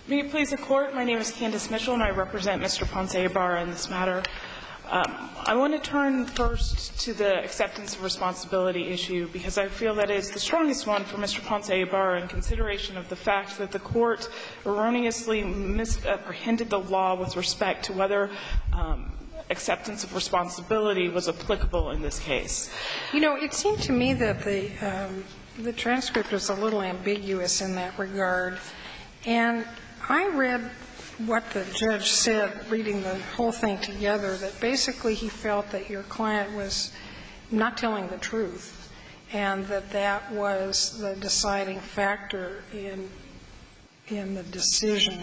May it please the Court, my name is Candace Mitchell and I represent Mr. Ponce-Ibarra in this matter. I want to turn first to the acceptance of responsibility issue because I feel that it is the strongest one for Mr. Ponce-Ibarra in consideration of the fact that the Court erroneously misapprehended the law with respect to whether acceptance of responsibility was applicable in this case. You know, it seemed to me that the transcript was a little ambiguous in that regard. And I read what the judge said, reading the whole thing together, that basically he felt that your client was not telling the truth and that that was the deciding factor in the decision.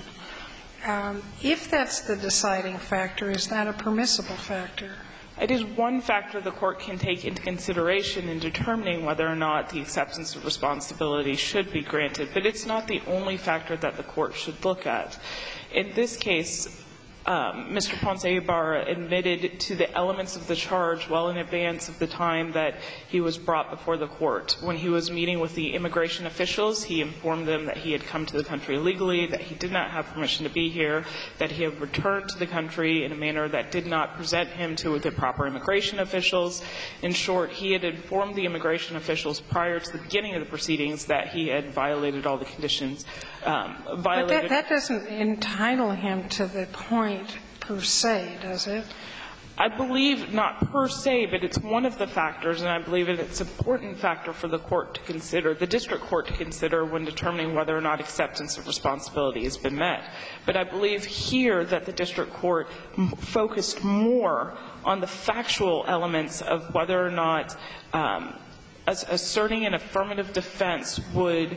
If that's the deciding factor, is that a permissible factor? It is one factor the Court can take into consideration in determining whether or not the acceptance of responsibility should be granted, but it's not the only factor that the Court should look at. In this case, Mr. Ponce-Ibarra admitted to the elements of the charge well in advance of the time that he was brought before the Court. When he was meeting with the immigration officials, he informed them that he had come to the country illegally, that he did not have permission to be here, that he had returned to the country in a manner that did not present him to the proper immigration officials. In short, he had informed the immigration officials prior to the beginning of the proceedings that he had violated all the conditions. But that doesn't entitle him to the point per se, does it? I believe not per se, but it's one of the factors, and I believe it's an important factor for the Court to consider, the district court to consider when determining whether or not acceptance of responsibility has been met. But I believe here that the district court focused more on the factual elements of whether or not asserting an affirmative defense would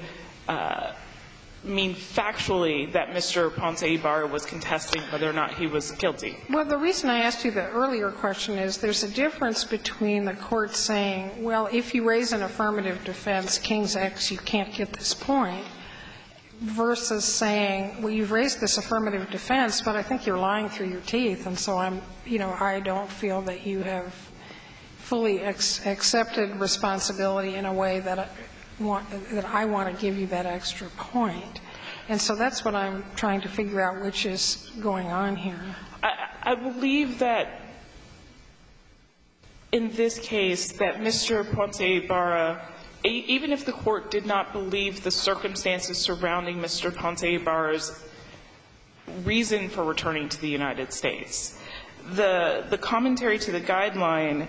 mean factually that Mr. Ponce-Ibarra was contesting whether or not he was guilty. Well, the reason I asked you the earlier question is there's a difference between the Court saying, well, if you raise an affirmative defense, King's X, you can't get this point, versus saying, well, you've raised this affirmative defense, but I think you're lying through your teeth, and so I don't feel that you have fully accepted responsibility in a way that I want to give you that extra point. And so that's what I'm trying to figure out, which is going on here. I believe that in this case that Mr. Ponce-Ibarra, even if the Court did not believe the circumstances surrounding Mr. Ponce-Ibarra's reason for returning to the United States, the commentary to the guideline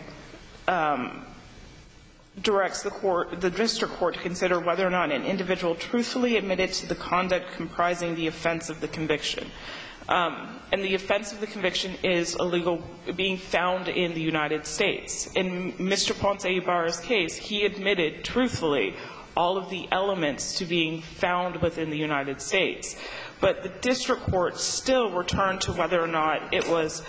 directs the district court to consider whether or not an individual truthfully admitted to the conduct comprising the offense of the conviction. And the offense of the conviction is illegal being found in the United States. In Mr. Ponce-Ibarra's case, he admitted truthfully all of the elements to being found within the United States. But the district court still returned to whether or not it was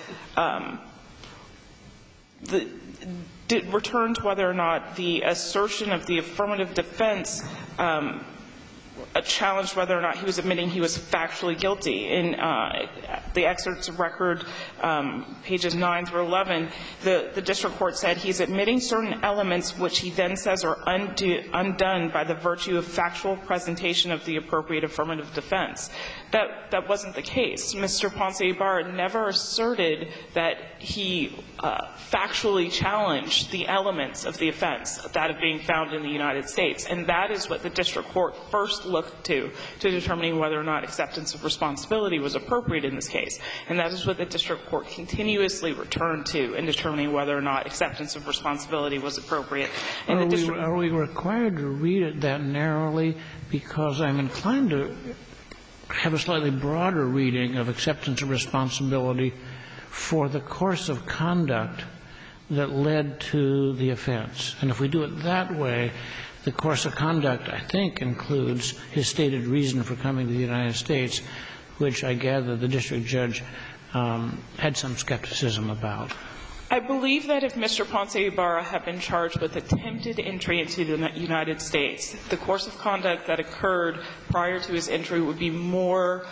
returned to whether or not the assertion of the affirmative defense challenged whether or not he was admitting he was factually guilty. In the excerpts of record, pages 9 through 11, the district court said he's admitting certain elements which he then says are undone by the virtue of factual presentation of the appropriate affirmative defense. That wasn't the case. Mr. Ponce-Ibarra never asserted that he factually challenged the elements of the offense, that of being found in the United States. And that is what the district court first looked to determining whether or not acceptance of responsibility was appropriate in this case. And that is what the district court continuously returned to in determining whether or not acceptance of responsibility was appropriate. And the district Are we required to read it that narrowly? Because I'm inclined to have a slightly broader reading of acceptance of responsibility for the course of conduct that led to the offense. And if we do it that way, the course of conduct, I think, includes his stated reason for coming to the United States, which I gather the district judge had some skepticism about. I believe that if Mr. Ponce-Ibarra had been charged with attempted entry into the United States, the course of conduct that occurred prior to his entry would be more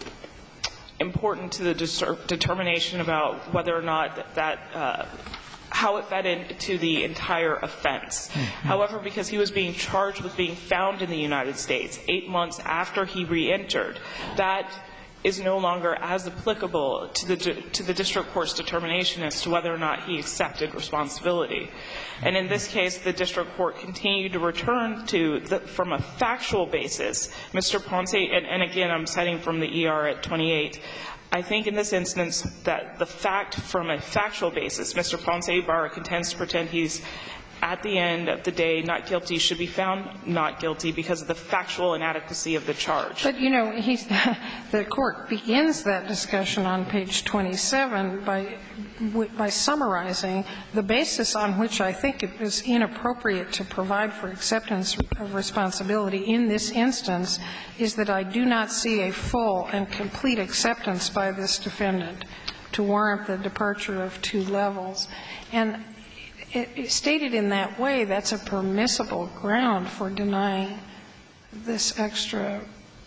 important to the determination about whether or not that how it fed into the entire offense. However, because he was being charged with being found in the United States 8 months after he reentered, that is no longer as applicable to the district court's determination as to whether or not he accepted responsibility. And in this case, the district court continued to return to, from a factual basis, Mr. Ponce, and again, I'm citing from the ER at 28, I think in this instance that the fact from a factual basis, Mr. Ponce Ibarra contends to pretend he's at the end of the day not guilty, should be found not guilty because of the factual inadequacy of the charge. But, you know, the Court begins that discussion on page 27 by summarizing the basis on which I think it is inappropriate to provide for acceptance of responsibility in this instance is that I do not see a full and complete acceptance by this defendant to warrant the departure of 2 levels. And stated in that way, that's a permissible ground for denying this extra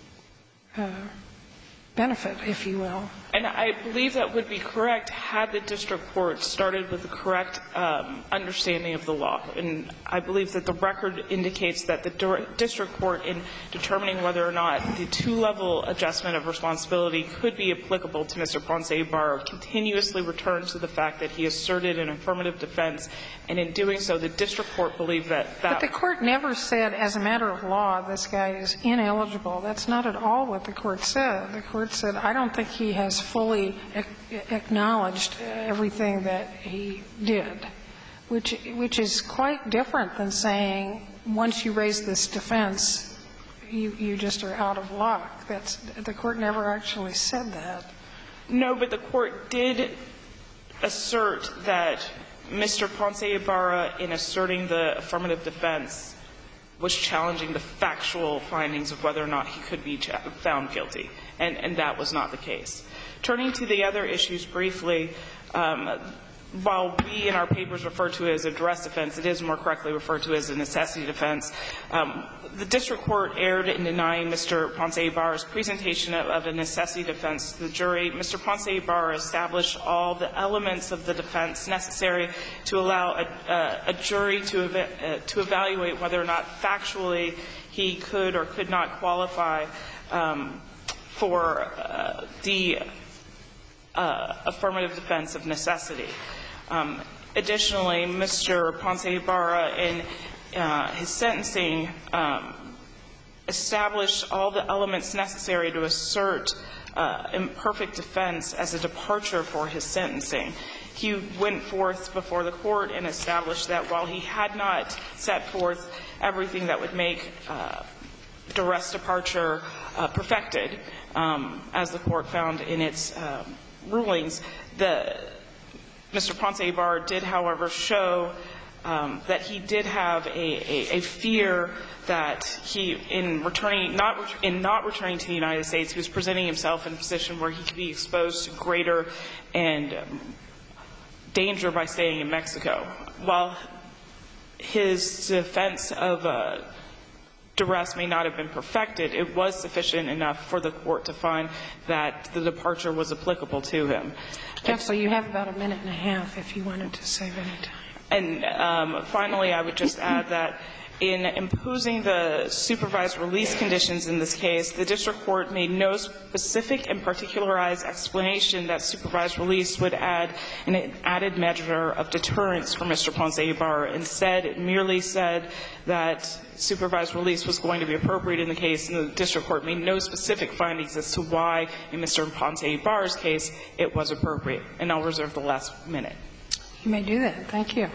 benefit, if you will. And I believe that would be correct had the district court started with the correct understanding of the law. And I believe that the record indicates that the district court, in determining whether or not the 2-level adjustment of responsibility could be applicable to Mr. Ponce Ibarra, continuously returned to the fact that he asserted an affirmative defense. And in doing so, the district court believed that that. But the Court never said, as a matter of law, this guy is ineligible. That's not at all what the Court said. The Court said, I don't think he has fully acknowledged everything that he did, which is quite different than saying once you raise this defense, you just are out of luck. The Court never actually said that. No, but the Court did assert that Mr. Ponce Ibarra, in asserting the affirmative defense, was challenging the factual findings of whether or not he could be found guilty, and that was not the case. Turning to the other issues briefly, while we in our papers refer to it as a duress defense, it is more correctly referred to as a necessity defense. The district court erred in denying Mr. Ponce Ibarra's presentation of a necessity defense to the jury. Mr. Ponce Ibarra established all the elements of the defense necessary to allow a jury to evaluate whether or not factually he could or could not qualify for the affirmative defense of necessity. Additionally, Mr. Ponce Ibarra, in his sentencing, established all the elements necessary to assert imperfect defense as a departure for his sentencing. He went forth before the Court and established that while he had not set forth everything that would make duress departure perfected, as the Court found in its rulings, Mr. Ponce Ibarra did, however, show that he did have a fear that he, in not returning to the United States, he was presenting himself in a position where he could be exposed to greater and danger by staying in Mexico. While his defense of duress may not have been perfected, it was sufficient enough for the Court to find that the departure was applicable to him. Counsel, you have about a minute and a half if you wanted to save any time. And finally, I would just add that in imposing the supervised release conditions in this case, the district court made no specific and particularized explanation that supervised release would add an added measure of deterrence for Mr. Ponce Ibarra. Instead, it merely said that supervised release was going to be appropriate in the case, and the district court made no specific findings as to why, in Mr. Ponce Ibarra's case, it was appropriate. And I'll reserve the last minute. You may do that. Thank you.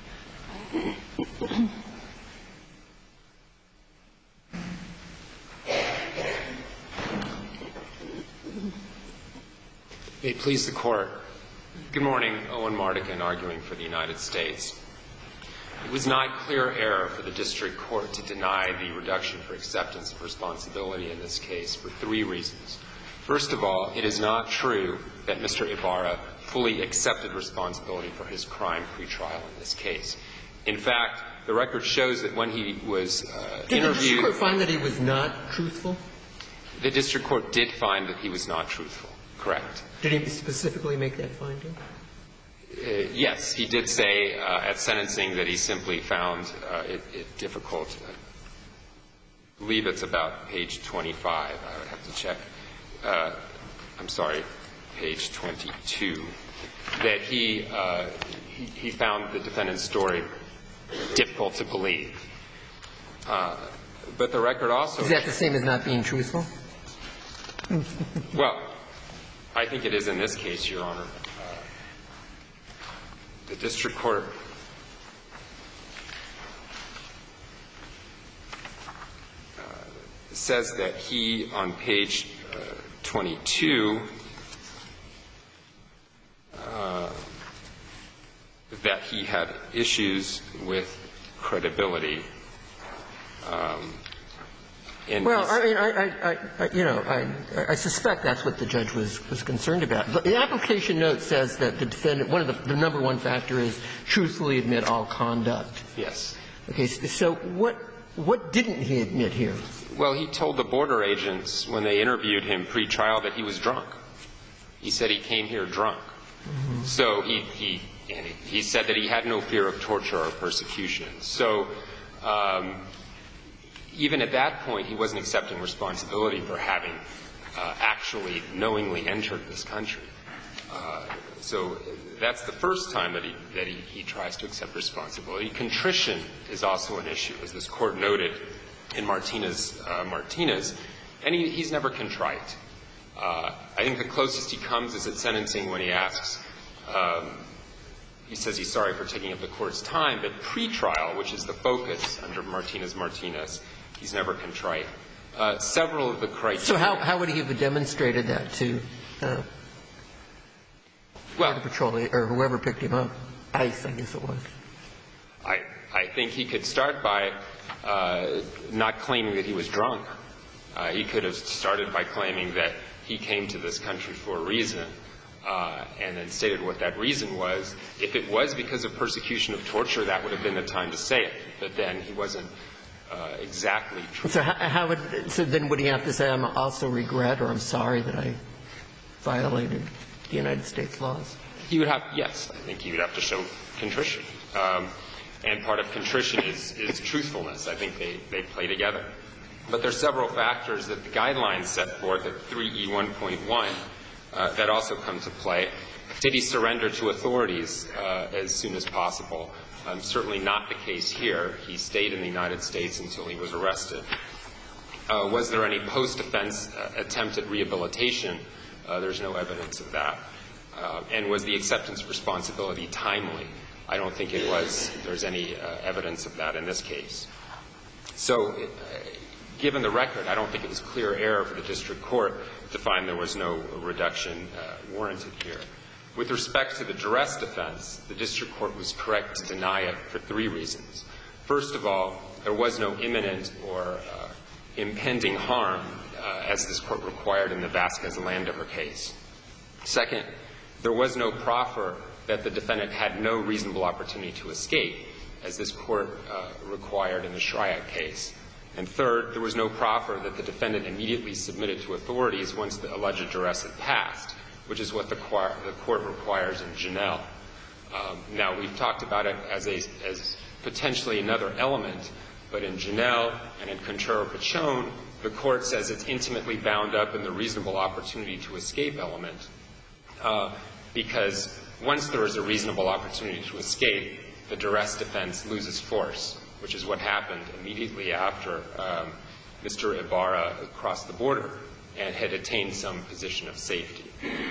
May it please the Court. Good morning. Owen Mardigan, arguing for the United States. It was not clear error for the district court to deny the reduction for acceptance of responsibility in this case for 3 reasons. First of all, it is not true that Mr. Ibarra fully accepted responsibility for his crime pretrial in this case. In fact, the record shows that when he was interviewed... Did the district court find that he was not truthful? The district court did find that he was not truthful. Correct. Did he specifically make that finding? Yes, he did say at sentencing that he simply found it difficult. I believe it's about page 25. I would have to check. I'm sorry, page 22. That he found the defendant's story difficult to believe. But the record also... Is that the same as not being truthful? Well, I think it is in this case, Your Honor. The district court says that he, on page 22, that he had issues with credibility. Well, I suspect that's what the judge was concerned about. The application note says that the defendant, one of the number one factor is truthfully admit all conduct. Yes. Okay. So what didn't he admit here? Well, he told the border agents when they interviewed him pre-trial that he was drunk. He said he came here drunk. Mm-hmm. So he said that he had no fear of torture or persecution. So even at that point, he wasn't accepting responsibility for having actually knowingly entered this country. So that's the first time that he tries to accept responsibility. Contrition is also an issue, as this Court noted in Martinez, and he's never contrite. I think the closest he comes is at sentencing when he asks, he says he's sorry for taking up the Court's time, but pre-trial, which is the focus under Martinez, he's never contrite. Several of the criteria... So how would he have demonstrated that to Border Patrol or whoever picked him up? ICE, I guess it was. I think he could start by not claiming that he was drunk. He could have started by claiming that he came to this country for a reason, and then stated what that reason was. If it was because of persecution of torture, that would have been the time to say it. But then he wasn't exactly true. So then would he have to say, I'm also regret or I'm sorry that I violated the United States laws? He would have, yes. I think he would have to show contrition. And part of contrition is truthfulness. I think they play together. But there are several factors that the guidelines set forth at 3E1.1 that also come to play. Did he surrender to authorities as soon as possible? Certainly not the case here. He stayed in the United States until he was arrested. Was there any post-offense attempt at rehabilitation? There's no evidence of that. And was the acceptance responsibility timely? I don't think it was. There's any evidence of that in this case. So given the record, I don't think it was clear error for the district court to find there was no reduction warranted here. With respect to the duress defense, the district court was correct to deny it for three reasons. First of all, there was no imminent or impending harm, as this court required in the Vasquez-Landover case. Second, there was no proffer that the defendant had no reasonable opportunity to escape, as this court required in the Shryack case. And third, there was no proffer that the defendant immediately submitted to authorities once the alleged duress had passed, which is what the court requires in Janelle. Now, we've talked about it as potentially another element, but in Janelle and in Contreras-Pachon, the court says it's intimately bound up in the reasonable opportunity to escape element, because once there is a reasonable opportunity to escape, the duress defense loses force, which is what happened immediately after Mr. Ibarra crossed the border and had attained some position of safety.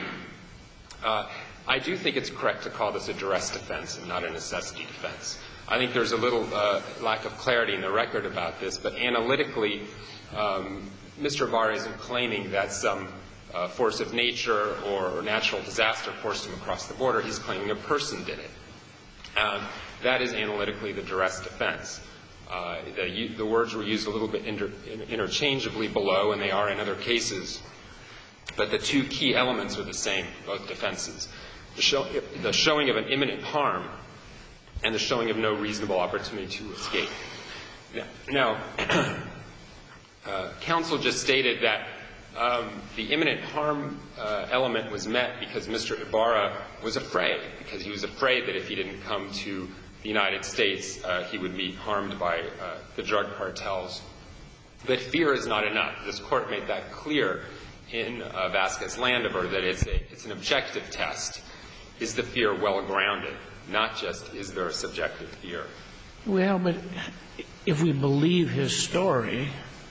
I do think it's correct to call this a duress defense and not a necessity defense. I think there's a little lack of clarity in the record about this, but analytically, Mr. Ibarra isn't claiming that some force of nature or natural disaster forced him across the border. He's claiming a person did it. That is analytically the duress defense. The words were used a little bit interchangeably below, and they are in other cases. But the two key elements are the same, both defenses. The showing of an imminent harm and the showing of no reasonable opportunity to escape. Now, counsel just stated that The imminent harm element was met because Mr. Ibarra was afraid, because he was afraid that if he didn't come to the United States, he would be harmed by the drug cartels. But fear is not enough. This Court made that clear in Vasquez-Landover, that it's an objective test. Is the fear well-grounded? Not just, is there a subjective fear? Well, but if we believe his story,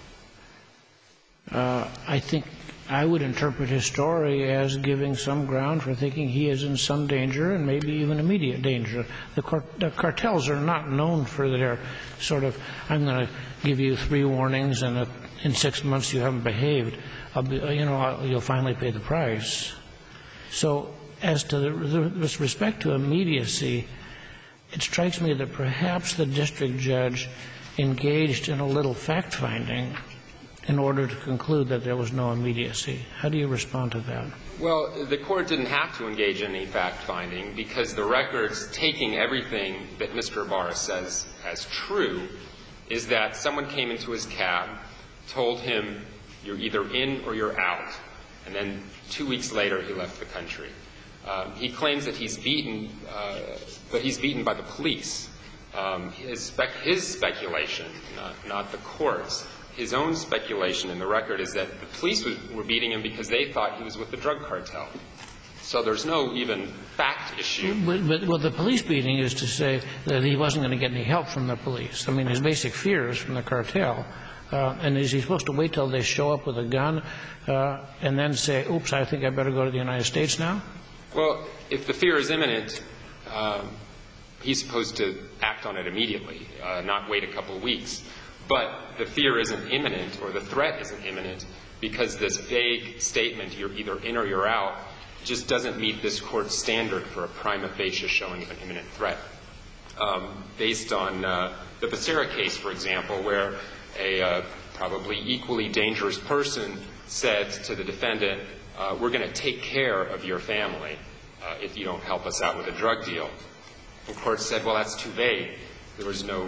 I think I would interpret his story as giving some ground for thinking he is in some danger and maybe even immediate danger. The cartels are not known for their sort of, I'm going to give you 3 warnings and in 6 months you haven't behaved. You'll finally pay the price. So as to with respect to immediacy, it strikes me that perhaps the district judge engaged in a little fact-finding in order to conclude that there was no immediacy. How do you respond to that? Well, the Court didn't have to engage in any fact-finding because the records, taking everything that Mr. Ibarra says as true, is that someone came into his cab, told him, you're either in or you're out, and then 2 weeks later he left the country. He claims that he's beaten, but he's beaten by the police. His speculation, not the Court's, his own speculation in the record is that the police were beating him because they thought he was with the drug cartel. So there's no even fact issue. But the police beating is to say that he wasn't going to get any help from the police. I mean, his basic fear is from the cartel. And is he supposed to wait till they show up with a gun and then say, oops, I think I better go to the United States now? Well, if the fear is imminent, he's supposed to act on it immediately, not wait a couple of weeks. But the fear isn't imminent, or the threat isn't imminent, because this vague statement, you're either in or you're out, just doesn't meet this Court's standard for a prima facie showing of an imminent threat. Based on the Becerra case, for example, where a probably equally dangerous person said to the defendant, we're going to take care of your family if you don't help us out with a drug deal. The Court said, well, that's too vague. There was no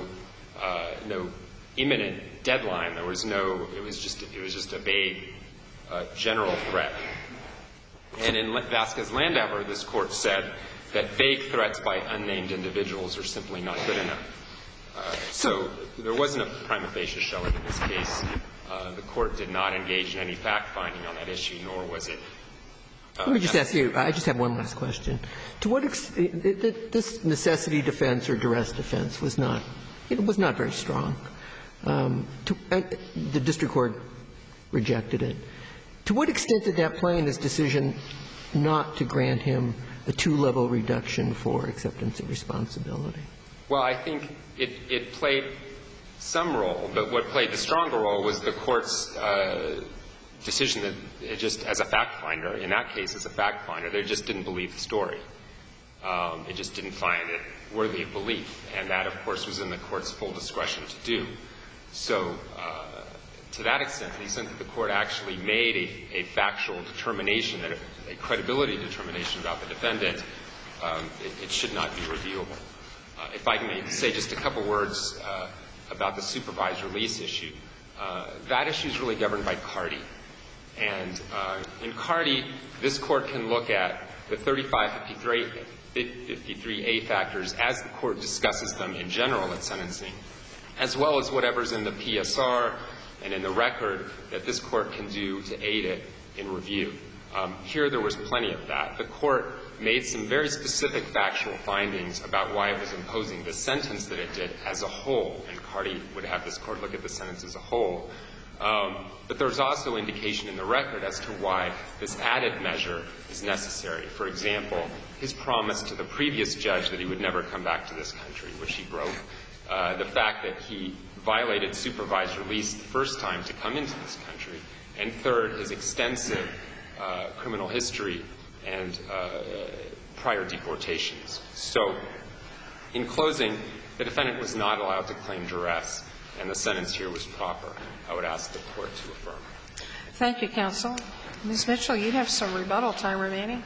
imminent deadline. There was no, it was just a vague general threat. And in Vasquez-Landover, this Court said that vague threats by unnamed individuals are simply not good enough. So there wasn't a prima facie showing in this case. The Court did not engage in any fact-finding on that issue, nor was it. Let me just ask you, I just have one last question. To what extent, this necessity defense or duress defense was not very strong. The district court rejected it. To what extent did that play in his decision not to grant him a 2-level reduction for acceptance of responsibility? Well, I think it played some role, but what played the stronger role was the Court's decision that it just, as a fact finder, in that case as a fact finder, they just didn't believe the story. It just didn't find it worthy of belief. And that, of course, was in the Court's full discretion to do. So to that extent, to the extent that the Court actually made a factual determination, a credibility determination about the defendant, it should not be reviewable. If I may say just a couple words about the supervised release issue. That issue is really governed by CARDI. And in CARDI, this Court can look at the 3553A factors as the Court discusses them in general at sentencing, as well as whatever's in the PSR and in the record that this Court can do to aid it in review. Here there was plenty of that. The Court made some very specific factual findings about why it was imposing the sentence that it did as a whole, and CARDI would have this Court look at the sentence as a whole. But there's also indication in the record as to why this added measure is necessary. For example, his promise to the previous judge that he would never come back to this country, which he broke. The fact that he violated supervised release the first time to come into this country. And third, his extensive criminal history and prior deportations. So in closing, the defendant was not allowed to claim duress, and the sentence here was proper. I would ask the Court to affirm. Thank you, counsel. Ms. Mitchell, you have some rebuttal time remaining.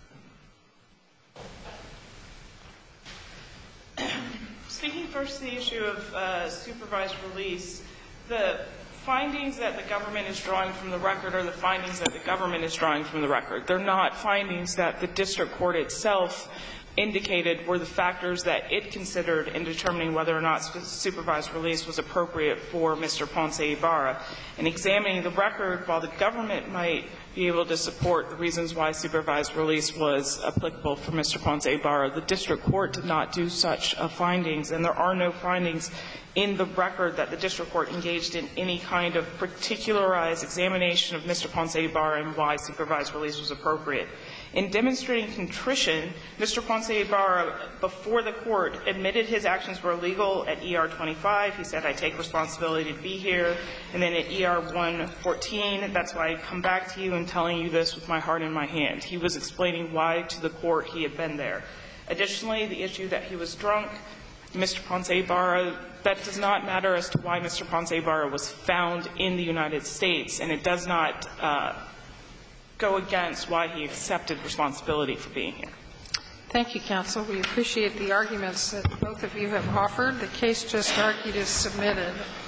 Speaking first to the issue issue of supervised release, the findings that the government is drawing from the record are the findings that the government is drawing from the record. They're not findings that the district court itself indicated were the factors that it considered in determining whether or not supervised release was appropriate for Mr. Ponce Ibarra. In examining the record, while the government might be able to support the reasons why supervised release was applicable for Mr. Ponce Ibarra, the district court did not do such findings, and there are no findings in the record that the district court engaged in any kind of particularized examination of Mr. Ponce Ibarra and why supervised release was appropriate. In demonstrating contrition, Mr. Ponce Ibarra, before the court, admitted his actions were illegal at ER 25. He said, I take responsibility to be here. And then at ER 114, that's why I come back to you and telling you this with my heart in my hand. He was explaining why to the court he had been there. Additionally, the issue that he was drunk, Mr. Ponce Ibarra, that does not matter as to why Mr. Ponce Ibarra was found in the United States, and it does not go against why he accepted responsibility for being here. Thank you, counsel. We appreciate the arguments that both of you have offered. The case just argued is submitted.